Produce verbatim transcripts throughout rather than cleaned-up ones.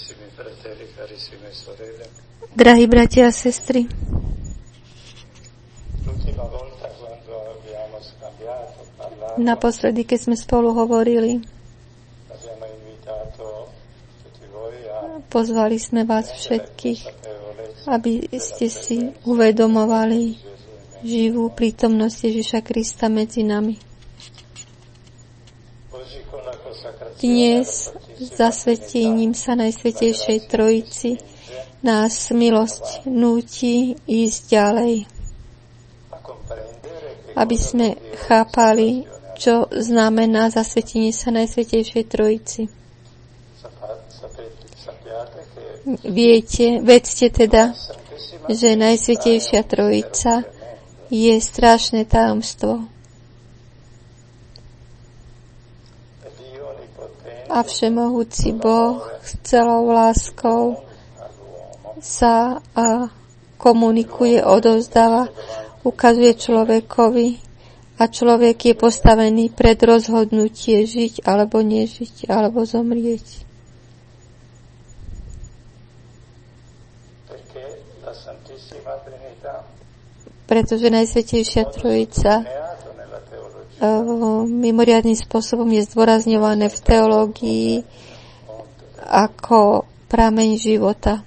Drahí bratia a sestry, naposledy, keď sme spolu hovorili, pozvali sme vás všetkých, aby ste si uvedomovali živú prítomnosť Ježiša Krista medzi nami. Dnes zasvetením sa Najsvätejšej Trojici nás milosť núti ísť ďalej, aby sme chápali, čo znamená zasvetenie sa Najsvätejšej Trojici. Viete, vedzte teda, že Najsvätejšia Trojica je strašné tajomstvo. A všemohúci Boh s celou láskou sa a komunikuje, odovzdáva, ukazuje človekovi a človek je postavený pred rozhodnutie žiť alebo nežiť, alebo zomrieť. Pretože Najsvätejšia Trojica mimoriadnym spôsobom je zdôrazňované v teológii ako prameň života,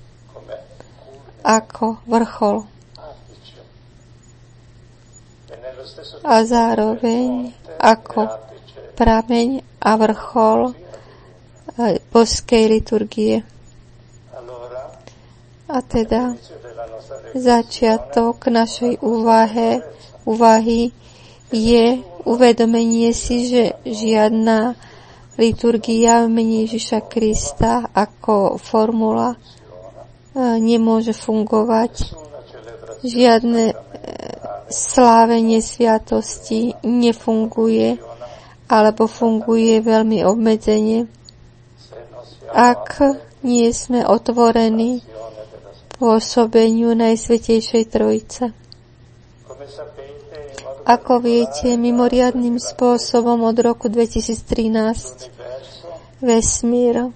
ako vrchol. A zároveň ako prameň a vrchol božskej liturgie. A teda začiatok našej úvahy, úvahy je uvedomenie si, že žiadna liturgia v mene Ježiša Krista ako formula nemôže fungovať. Žiadne slávenie sviatosti nefunguje alebo funguje veľmi obmedzene, ak nie sme otvorení pôsobeniu Najsvätejšej Trojice. Ako viete, mimoriadnym spôsobom od roku dvetisíctrinásť vesmír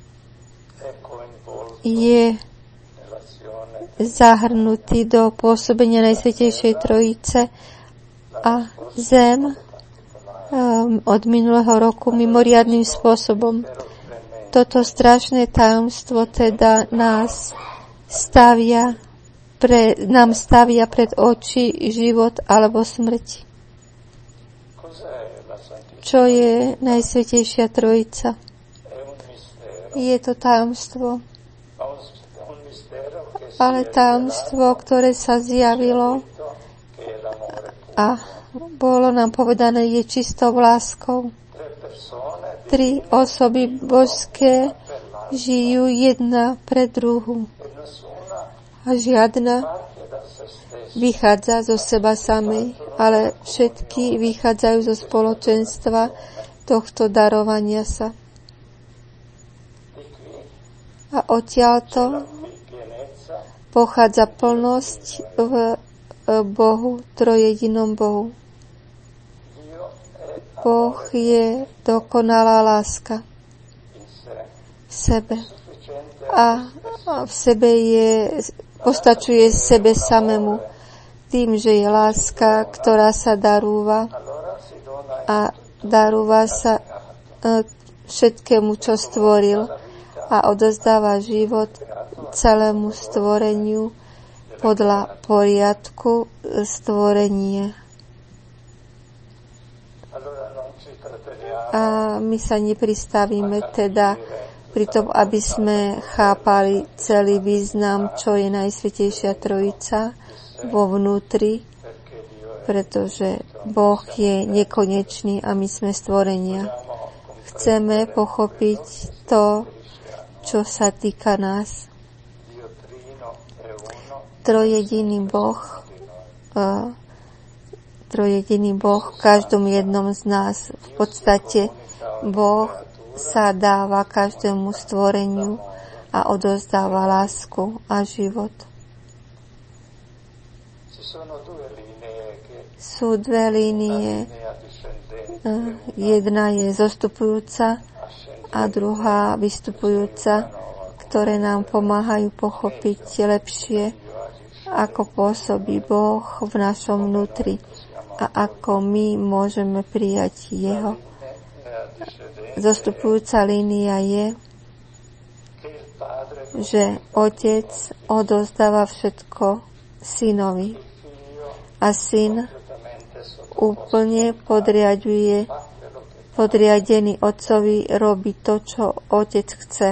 je zahrnutý do pôsobenia Najsvätejšej Trojice a Zem um, od minulého roku mimoriadnym spôsobom. Toto strašné tajomstvo teda nás stavia Pre, nám stavia pred oči život alebo smrť. Čo je Najsvätejšia Trojica? Je to tajomstvo. Ale tajomstvo, ktoré sa zjavilo a bolo nám povedané, je čistou láskou. Tri osoby božské žijú jedna pre druhú. A žiadna vychádza zo seba samej, ale všetky vychádzajú zo spoločenstva tohto darovania sa. A odtiaľto pochádza plnosť v Bohu, trojedinom Bohu. Boh je dokonalá láska v sebe. A v sebe je postačuje sebe samému tým, že je láska, ktorá sa darúva a darúva sa všetkému, čo stvoril a odozdáva život celému stvoreniu podľa poriadku stvorenia. A my sa nepristavíme teda pri tom, aby sme chápali celý význam, čo je Najsvätejšia Trojica vo vnútri, pretože Boh je nekonečný a my sme stvorenia. Chceme pochopiť to, čo sa týka nás. Trojediný Boh, uh, trojediný Boh v každom jednom z nás. V podstate Boh sa dáva každému stvoreniu a odozdáva lásku a život. Sú dve línie. Jedna je zostupujúca a druhá vystupujúca. ktoré nám pomáhajú pochopiť lepšie, ako pôsobí Boh v našom vnútri a ako my môžeme prijať Jeho. Zostupujúca línia je, že Otec odovzdáva všetko Synovi a Syn úplne podriaduje, podriadený Otcovi robí to, čo Otec chce.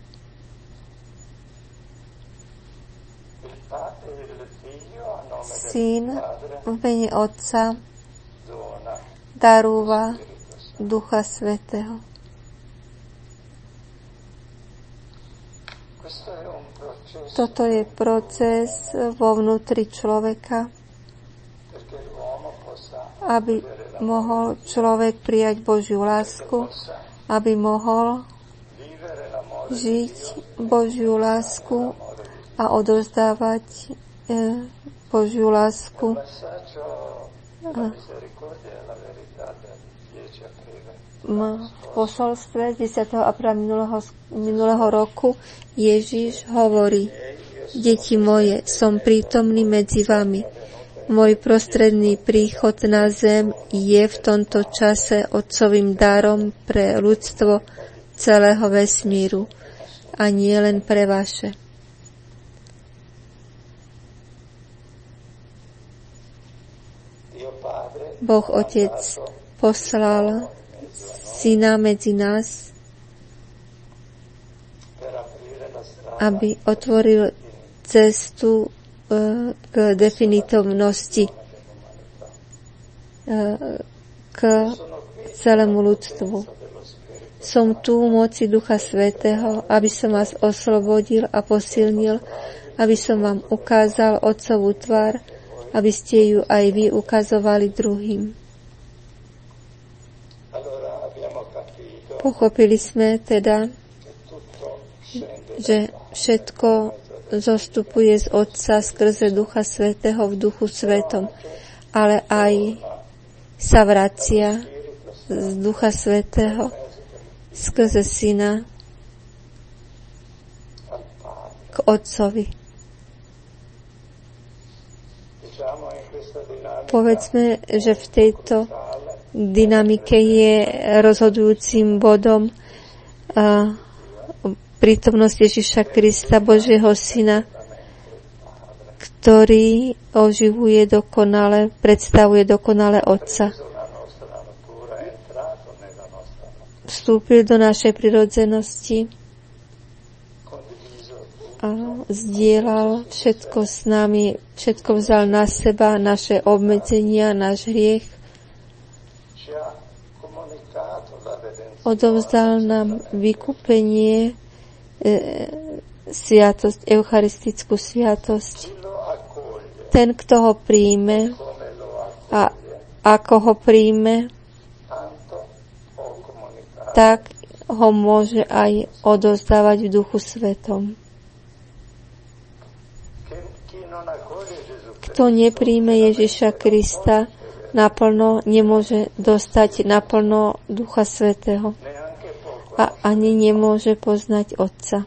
Syn v mene Otca darúva Ducha Svätého. Toto je proces vo vnútri človeka, aby mohol človek prijať Božiu lásku, aby mohol žiť Božiu lásku a odovzdávať eh, Božiu lásku. V posolstve desiateho apríla minulého, minulého roku Ježiš hovorí: Deti moje, som prítomný medzi vami. Môj prostredný príchod na zem je v tomto čase Otcovým darom pre ľudstvo celého vesmíru a nie len pre vaše. Boh Otec poslal Syna medzi nás, aby otvoril cestu k definitovnosti, k celému ľudstvu. Som tu v moci Ducha Svätého, aby som vás oslobodil a posilnil, aby som vám ukázal Otcovú tvár, aby ste ju aj vy ukazovali druhým. Pochopili sme teda, že všetko zostupuje z Otca skrze Ducha Svätého v Duchu Svätom, ale aj sa vracia z Ducha Svätého skrze Syna k Otcovi. Povedzme, že v tejto dynamike je rozhodujúcim bodom uh, prítomnosť Ježiša Krista, Božieho Syna, ktorý oživuje dokonale, predstavuje dokonale Otca. Vstúpil do našej prirodzenosti a zdieľal všetko s nami, všetko vzal na seba, naše obmedzenia, náš hriech. Odovzdal nám vykúpenie, e, sviatosť, eucharistickú sviatosť. Ten, kto ho príjme a ako ho príjme, tak ho môže aj odovzdávať v Duchu Svätom. Kto nepríjme Ježiša Krista naplno, nemôže dostať naplno Ducha Svätého a ani nemôže poznať Otca.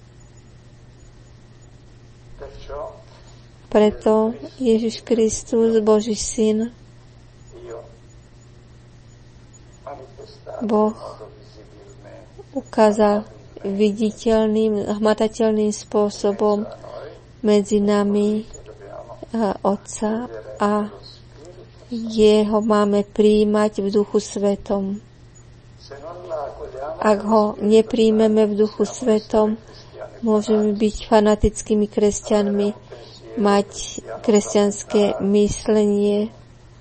Preto Ježiš Kristus, Boží Syn, Boh ukázal viditeľným, hmatateľným spôsobom medzi nami Otca a Jeho máme prijímať v Duchu Svätom. Ak ho nepríjmeme v Duchu Svätom, môžeme byť fanatickými kresťanmi, mať kresťanské myslenie,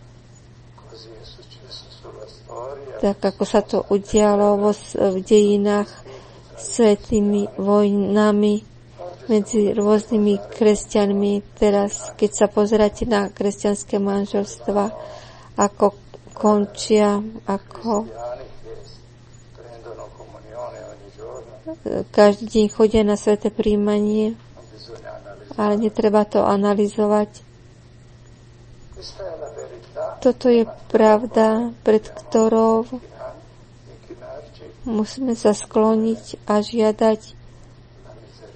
tak ako sa to udialo vo, v dejinách svätými vojnami medzi rôznymi kresťanmi. Teraz, keď sa pozeráte na kresťanské manželstva, ako končia, ako každý deň chodia na sväté príjmanie, ale netreba to analyzovať. Toto je pravda, pred ktorou musíme sa skloniť a žiadať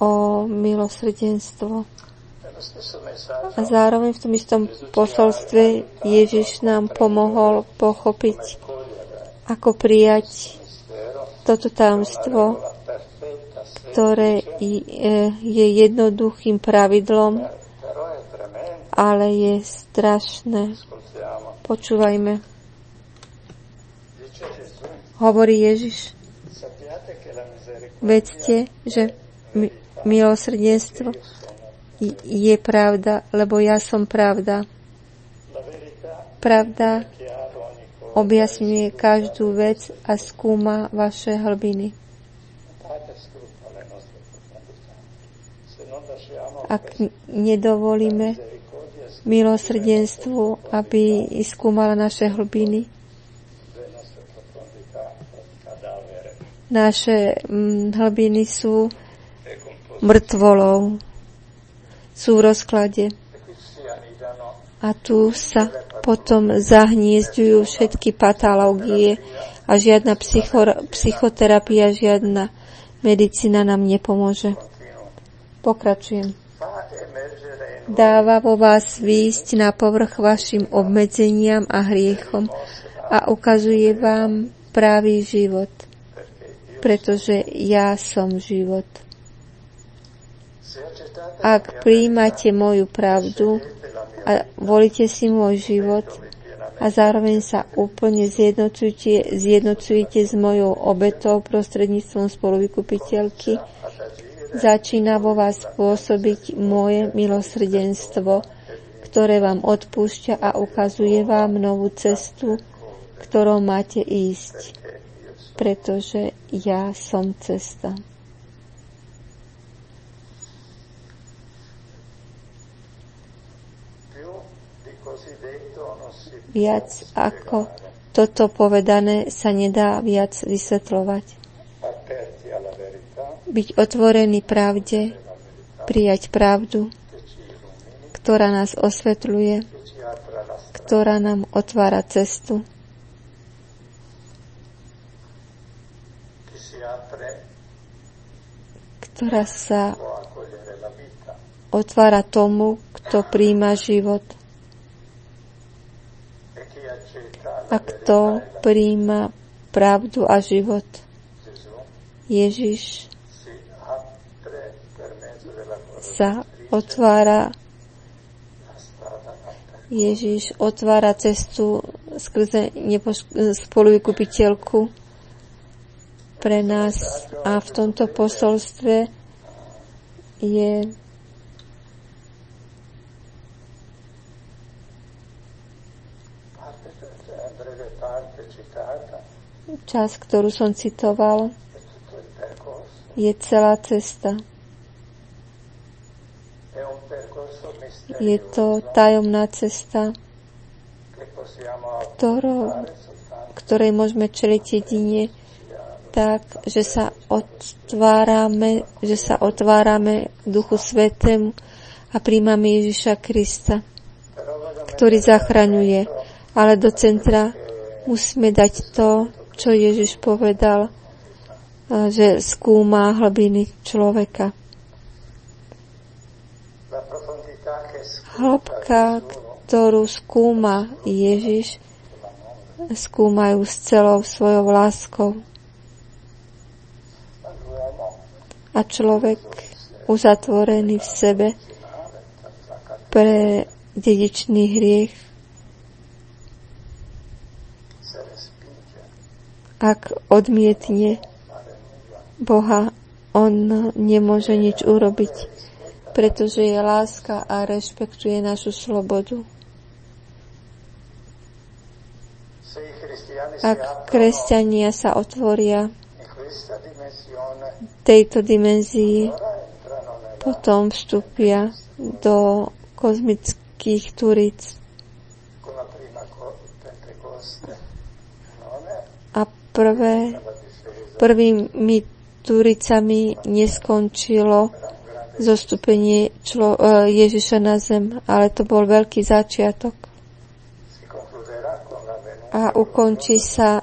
o milosrdenstvo. A zároveň v tom istom posolstve Ježiš nám pomohol pochopiť, ako prijať toto tajomstvo, ktoré je jednoduchým pravidlom, ale je strašné. Počúvajme. Hovorí Ježiš. Vedzte, že milosrdenstvo je pravda, lebo ja som pravda. Pravda objasňuje každú vec a skúma vaše hlbiny. Ak nedovolíme milosrdenstvu, aby skúmala naše hlbiny, naše hlbiny sú mŕtvolou, sú v rozklade. A tu sa potom zahniezďujú všetky patológie a žiadna psycho, psychoterapia, žiadna medicína nám nepomôže. Pokračujem. Dáva vo vás výjsť na povrch vašim obmedzeniam a hriechom a ukazuje vám pravý život, pretože ja som život. Ak prijímate moju pravdu a volíte si môj život a zároveň sa úplne zjednocujete, zjednocujete s mojou obetou prostredníctvom spoluvykupiteľky, začína vo vás pôsobiť moje milosrdenstvo, ktoré vám odpúšťa a ukazuje vám novú cestu, ktorou máte ísť, pretože ja som cesta. Viac ako toto povedané sa nedá viac vysvetľovať. Byť otvorený pravde, prijať pravdu, ktorá nás osvetľuje, ktorá nám otvára cestu, ktorá sa otvára tomu, kto prijíma život. A kto prijíma pravdu a život. Ježiš sa otvára Ježiš otvára cestu skrze nepoš- spoluvykupiteľku pre nás a v tomto posolstve je časť, ktorú som citoval, je celá cesta. Je to tajomná cesta, ktorou, ktorej môžeme čeliť jedine tak, že sa otvárame, že sa otvárame Duchu Svätému a príjmame Ježiša Krista, ktorý zachraňuje. Ale do centra musíme dať to, čo Ježiš povedal, že skúma hlbiny človeka. Hĺbka, ktorú skúma Ježiš, skúmajú s celou svojou láskou. A človek uzatvorený v sebe pre dedičný hriech, ak odmietne Boha, on nemôže nič urobiť, pretože je láska a rešpektuje našu slobodu. Ak kresťania sa otvoria tejto dimenzii, potom vstúpia do kozmických turíc. A prvé, prvými turicami neskončilo zostúpenie člo, Ježiša na zem, ale to bol veľký začiatok. A ukončí sa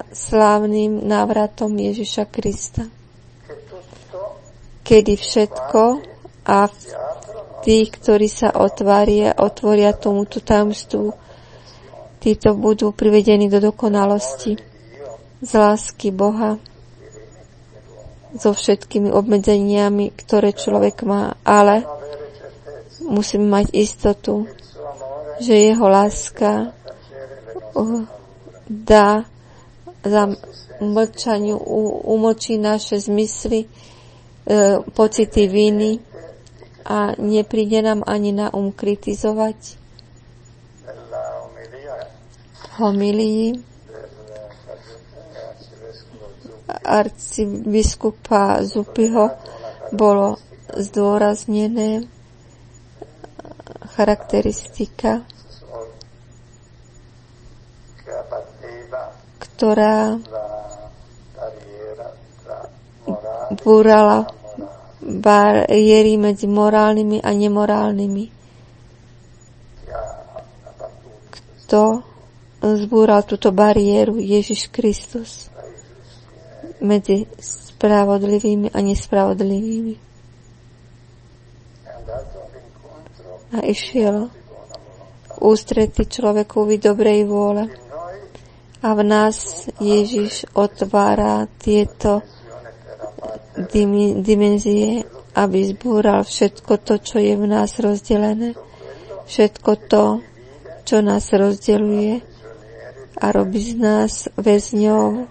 slávnym návratom Ježiša Krista, kedy všetko A tí, ktorí sa otvária, otvoria tomuto tajomstvu, títo budú privedení do dokonalosti z lásky Boha, so všetkými obmedzeniami, ktoré človek má, ale musíme mať istotu, že jeho láska dá za mlčaniu, umlčí naše zmysly, e, pocity viny a nepríde nám ani na um kritizovať. Homilii arcibiskupa Zupiho bolo zdôraznené charakteristika, ktorá búrala bariéry medzi morálnymi a nemorálnymi. Kto zbúral túto bariéru? Ježiš Kristus. Medzi spravodlivými a nespravodlivými. A išiel v ústrety človekovi dobrej vôle. A v nás Ježiš otvára tieto dimenzie, aby zbúral všetko to, čo je v nás rozdelené. Všetko to, čo nás rozdeľuje a robí z nás väzňov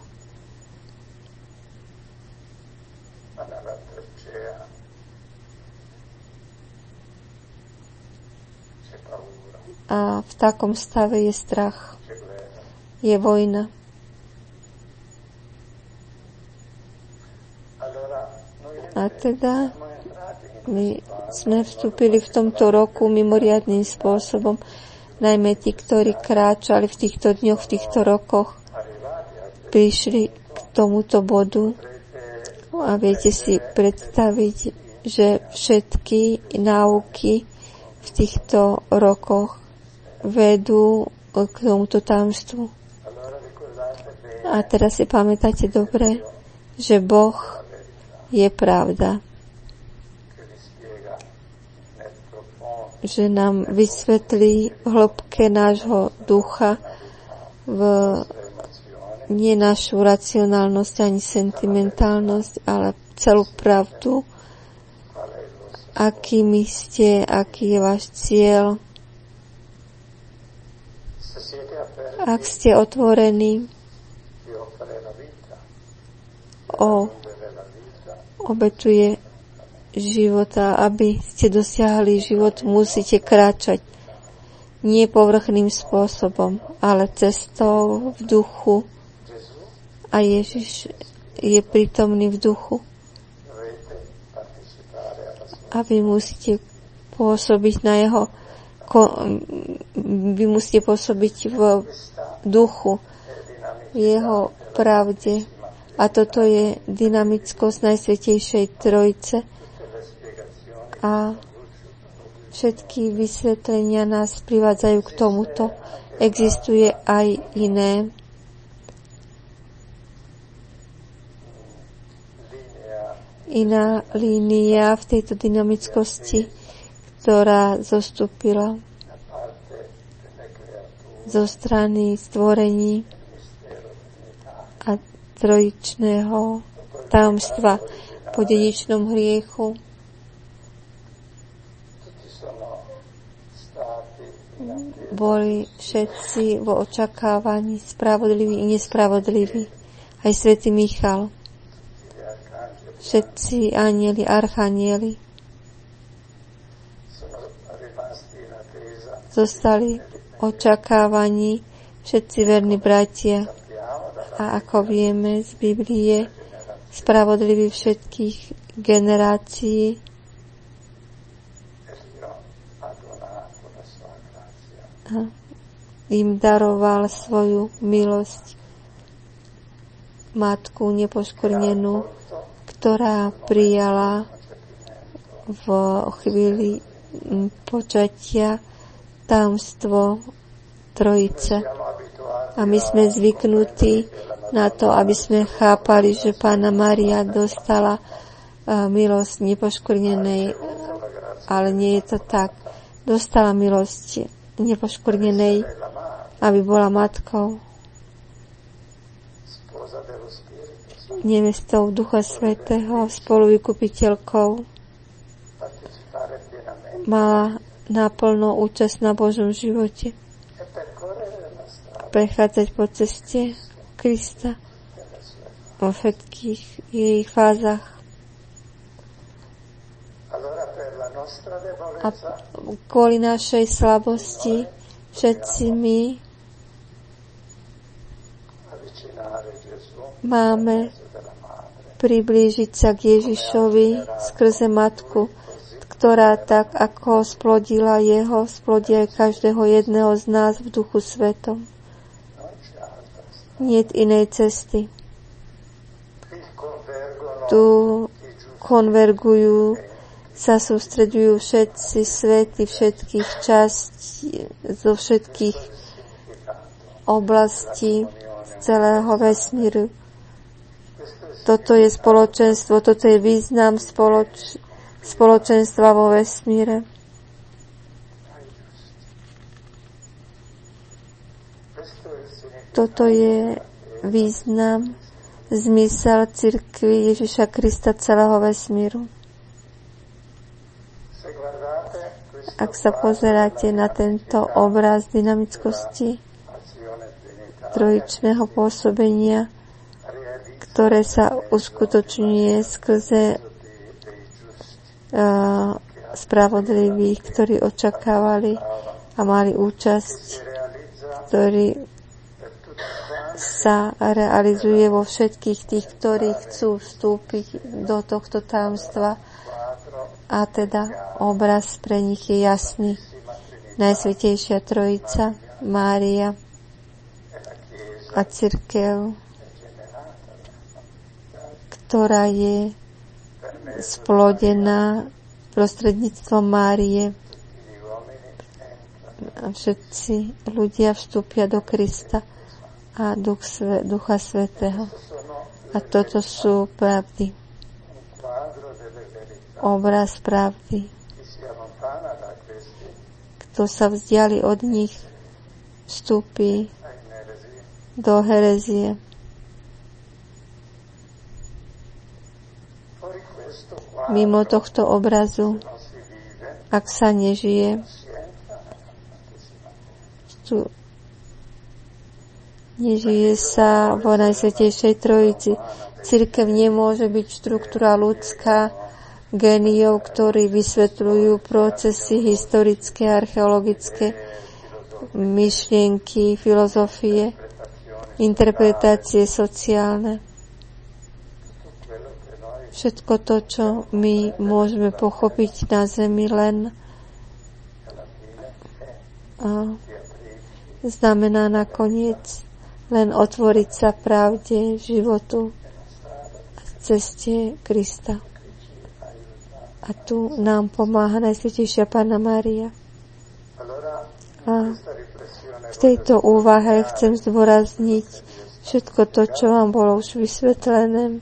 a v takom stave je strach, je vojna. A teda my sme vstúpili v tomto roku mimoriadnym spôsobom, najmä tí, ktorí kráčali v týchto dňoch, v týchto rokoch, prišli k tomuto bodu a viete si predstaviť, že všetky náuky v týchto rokoch vedú k tomuto tajomstvu. A teraz si pamätáte dobre, že Boh je pravda. Že nám vysvetlí v hĺbke nášho ducha v nie našu racionálnosť ani sentimentálnosť, ale celú pravdu, akými ste, aký je váš cieľ. Ak ste otvorení o obetuje života, aby ste dosiahli život, musíte kráčať nie povrchným spôsobom, ale cestou v duchu. A Ježiš je prítomný v duchu. A vy musíte pôsobiť na jeho vy musíte pôsobiť v duchu, v jeho pravde. A toto je dynamickosť Najsvätejšej Trojice. A všetky vysvetlenia nás privádzajú k tomuto. Existuje aj iné. Iná línia v tejto dynamickosti, ktorá zostúpila zo strany stvorení a trojičného tajomstva po dedičnom hriechu. Boli všetci vo očakávaní spravodliví i nespravodliví. Aj svätý Michal. Všetci anjeli, archanieli zostali v očakávaní, všetci verní bratia. A ako vieme z Biblie, spravodliví všetkých generácií im daroval svoju milosť, matku nepoškvrnenú, ktorá prijala v chvíli počatia tajomstvo Trojice. A my sme zvyknutí na to, aby sme chápali, že Panna Mária dostala milosť nepoškvrnenej ale nie je to tak. Dostala milosť nepoškvrnenej, aby bola matkou, nevestou Ducha Svätého, spoluvykupiteľkou. Mala naplno účasť na Božom živote. Prechádzať po ceste Krista vo všetkých jej fázach. A kvôli našej slabosti všetci my máme priblížiť sa k Ježišovi skrze matku, ktorá tak, ako splodila jeho, splodí aj každého jedného z nás v Duchu Svetom. Niet inej cesty. Tu konvergujú, sa sústreďujú všetci svety, všetkých častí, zo všetkých oblastí z celého vesmíru. Toto je spoločenstvo, toto je význam spoloč, spoločenstva vo vesmíre. Toto je význam, zmysel cirkvi Ježiša Krista celého vesmíru. Ak sa pozeráte na tento obraz dynamickosti trojičného pôsobenia, ktoré sa uskutočňuje skrze uh, spravodlivých, ktorí očakávali a mali účasť, ktorí sa realizuje vo všetkých tých, ktorí chcú vstúpiť do tohto tajomstva. A teda obraz pre nich je jasný. Najsvätejšia Trojica, Mária a cirkev, ktorá je splodená prostredníctvom Márie. A všetci ľudia vstúpia do Krista a Duch Sve, Ducha Svätého. A toto sú pravdy. Obraz pravdy. Kto sa vzdiali od nich, vstúpi do herezie. Mimo tohto obrazu, ak sa nežije, tu nežije sa vo Najsvätejšej Trojici. Cirkev nemôže byť štruktúra ľudská, géniov, ktorí vysvetľujú procesy historické, archeologické, myšlienky, filozofie, interpretácie sociálne. Všetko to, čo my môžeme pochopiť na zemi, len a znamená nakoniec len otvoriť sa pravde, životu a ceste Krista. A tu nám pomáha Najsvätejšia Panna Mária. A v tejto úvahe chcem zdôrazniť všetko to, čo vám bolo už vysvetlené.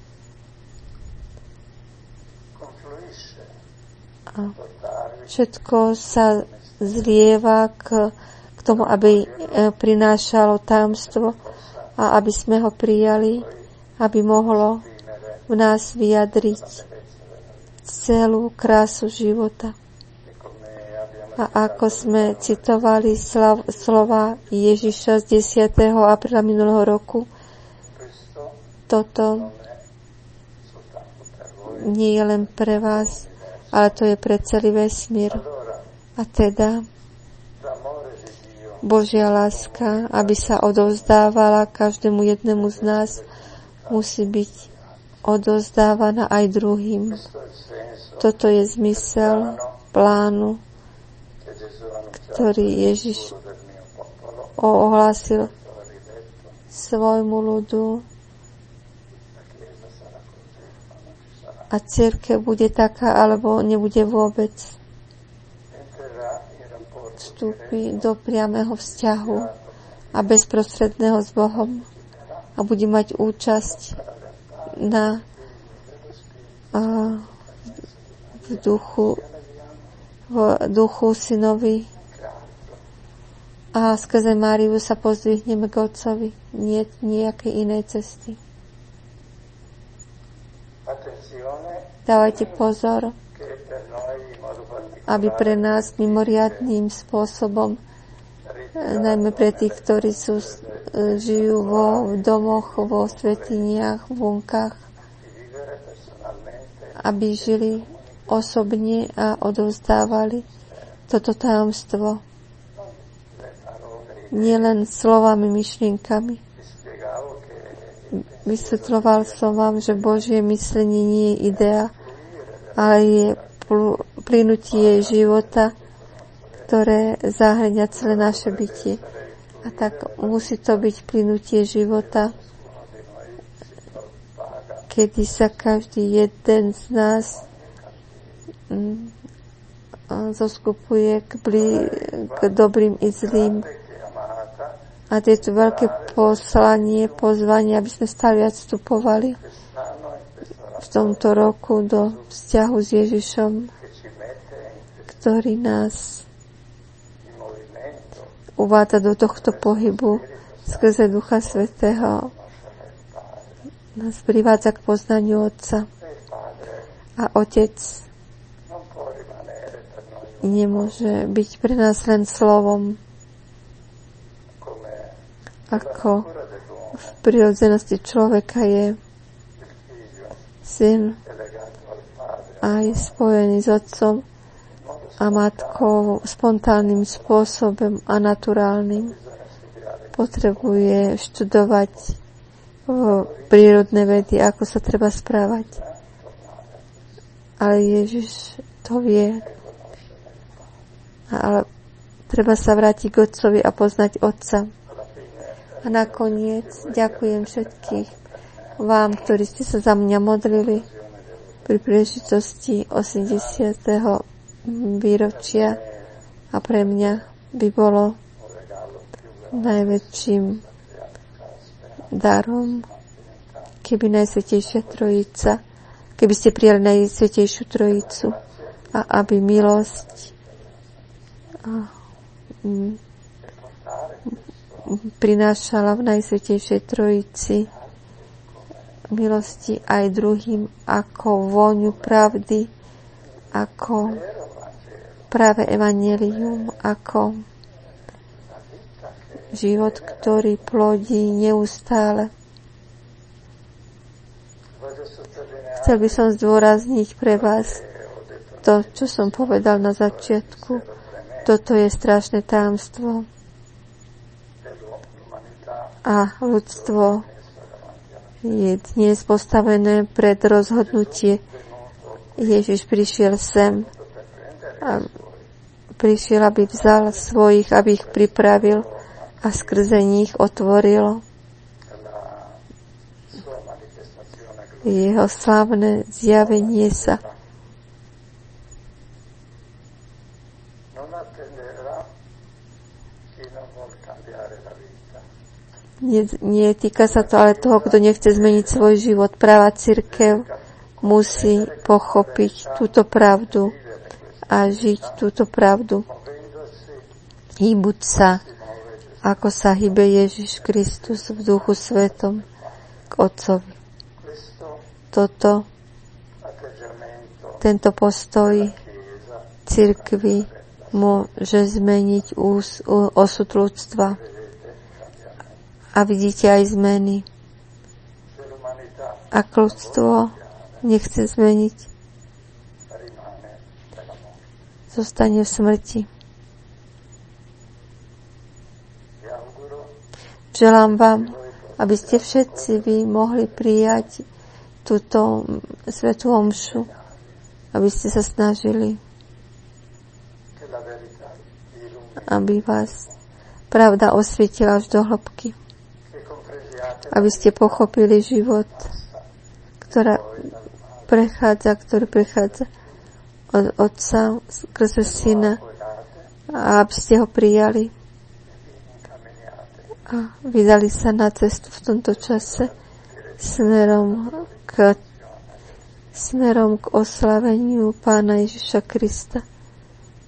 A všetko sa zlieva k, k tomu, aby prinášalo tajomstvo a aby sme ho prijali, aby mohlo v nás vyjadriť celú krásu života. A ako sme citovali slav, slova Ježiša z desiateho apríla minulého roku, toto nie je len pre vás, ale to je pre celý vesmír. A teda Božia láska, aby sa odovzdávala každému jednému z nás, musí byť odovzdávaná aj druhým. Toto je zmysel plánu, ktorý Ježiš ohlásil svojmu ľudu. A cirkev bude taká, alebo nebude vôbec. Vstúpi do priamého vzťahu a bezprostredného s Bohom a bude mať účasť na a, v duchu v duchu synovi a skrze Máriu sa pozdvihneme k Otcovi. Nie nejakej inej cesty. Dávajte pozor, aby pre nás mimoriadnym spôsobom, najmä pre tých, ktorí sú, žijú vo domoch, vo svätyniach, v bunkách, aby žili osobne a odovzdávali toto tajomstvo nielen slovami, myšlienkami. Vysvetľoval som vám, že Božie myslenie nie je idea, ale je plynutie života, ktoré zahŕňa celé naše bytie. A tak musí to byť plynutie života, kedy sa každý jeden z nás mm, zoskupuje k, blí, k dobrým i zlým. A je to veľké poslanie, pozvanie, aby sme stále viac vstupovali v tomto roku do vzťahu s Ježišom, ktorý nás uvádza do tohto pohybu skrze Ducha Svätého. Nás privádza k poznaniu Otca. A Otec nemôže byť pre nás len slovom, ako v prirodzenosti človeka je syn aj spojený s otcom a matkou spontánnym spôsobom a naturálnym. Potrebuje študovať prírodné vedy, ako sa treba správať. Ale Ježiš to vie. Ale treba sa vrátiť k Otcovi a poznať Otca. A nakoniec ďakujem všetkých vám, ktorí ste sa za mňa modlili pri príležitosti osemdesiateho výročia a pre mňa by bolo najväčším darom, keby Najsvätejšia Trojica, keby ste prijali Najsvätejšiu Trojicu a aby milosť a, mm, prinášala v Najsvätejšej Trojici milosti aj druhým ako vôňu pravdy, ako práve evanjelium, ako život, ktorý plodí neustále. Chcel by som zdôrazniť pre vás to, čo som povedal na začiatku. Toto je strašné tajomstvo. A ľudstvo je dnes postavené pred rozhodnutie. Ježiš prišiel sem a prišiel, aby vzal svojich, aby ich pripravil a skrze nich otvoril jeho slávne zjavenie sa. Nie, nie týka sa to ale toho, kto nechce zmeniť svoj život. Práva cirkev musí pochopiť túto pravdu a žiť túto pravdu. Hýbuť sa, ako sa hýbe Ježiš Kristus v Duchu Svetom k Otcovi. Toto, tento postoj cirkvi môže zmeniť ús, osud ľudstva. A vidíte aj zmeny. Ak ľudstvo nechce zmeniť, zostane v smrti. Želám vám, aby ste všetci vy mohli prijať túto svätú omšu, aby ste sa snažili, aby vás pravda osvietila až do hĺbky. Aby ste pochopili život, ktorá prechádza, ktorý prechádza od Otca skrze Syna a aby ste ho prijali a vydali sa na cestu v tomto čase smerom k, smerom k oslaveniu Pána Ježiša Krista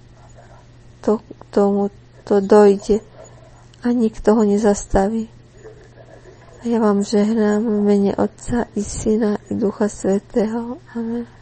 to k tomu to dojde a nikto ho nezastaví. A ja vám žehnám v mene Otca i Syna i Ducha Svätého. Amen.